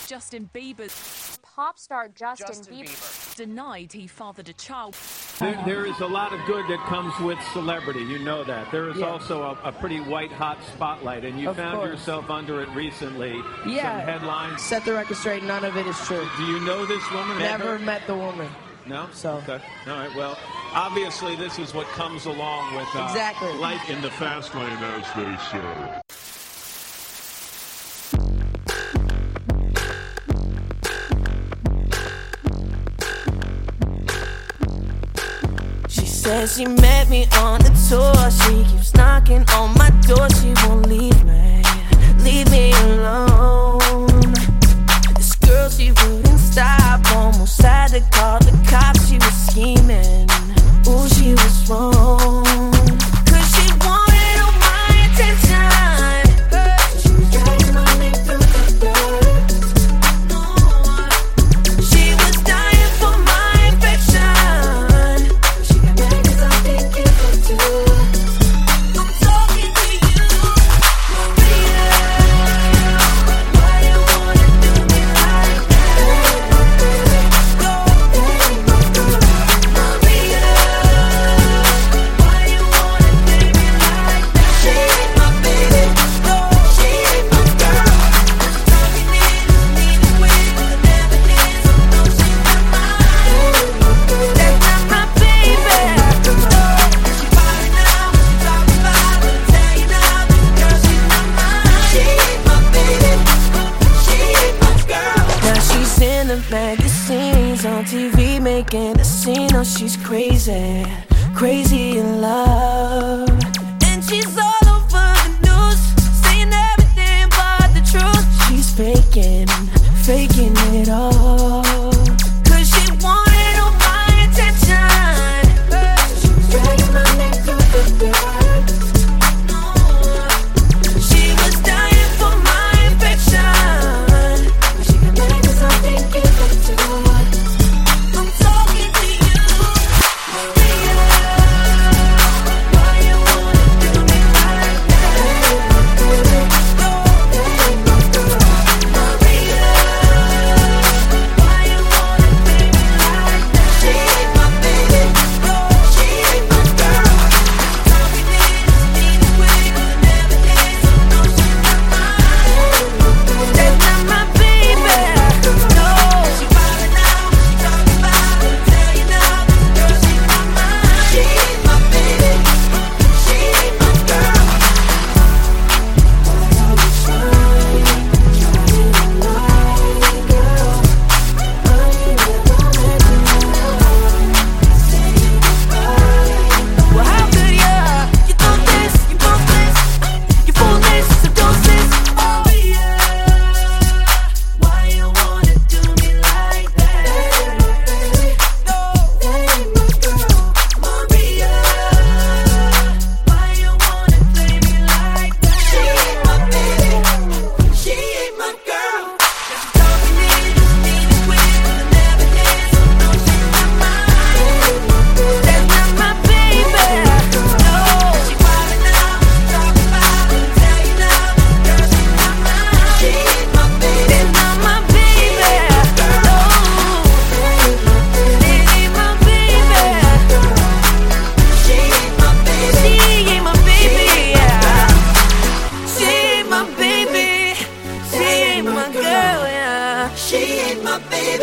Justin Bieber. Pop star Justin Bieber Denied he fathered a child. There is a lot of good that comes with celebrity. You know that. There is also a pretty white-hot spotlight, and you found yourself under it recently. Yeah. Some headlines. Set the record straight, none of it is true. Do you know this woman? Never met the woman. No? So. Okay. All right, well, obviously this is what comes along with exactly. life in the fast lane, as they say. Says she met me on the tour. She keeps knocking on my door. She won't leave me alone. This girl, she wouldn't stop. Almost had to call the cops. She was scheming. Ooh, she was wrong. 'Cause she wanted all my attention. She was dragging my name through the dirt. She was dying for my affection. Magazines on TV making a scene. Oh, she's crazy, crazy in love. And she's all over the news, saying everything but the truth. She's faking it all. 'Cause she wanted all my attention. She was dragging my name through the dirt. She was dying for my affection. She got mad 'cause I'm thinking. I'm talking to you, Maria. Why you wanna do me like that? Hey, my girl, Maria. Why you wanna play me like that? She ain't my baby, she ain't my girl. Talking in the way, never did, so no, she's not mine. That's not my baby, no. She falling out, she talking about it, tell you now, this girl, she not mine. She ain't my baby, she ain't my girl. Well, how could you do this, you do this, you foolish, so don't this. Oh yeah, why you wanna do me like that? No, that ain't my girl, Maria. Why you wanna play me like that? She ain't my baby, she ain't my girl. Now she talking in the way, but never did, so no, she's not mine. That's not my baby, no. She falling out, she talking about it, tell you now, this girl, she not mine. She ain't my baby, that's not my baby, no. It ain't my baby. She ain't my baby. She ain't my baby, yeah. She ain't my baby. She ain't my girl, yeah. She ain't my baby.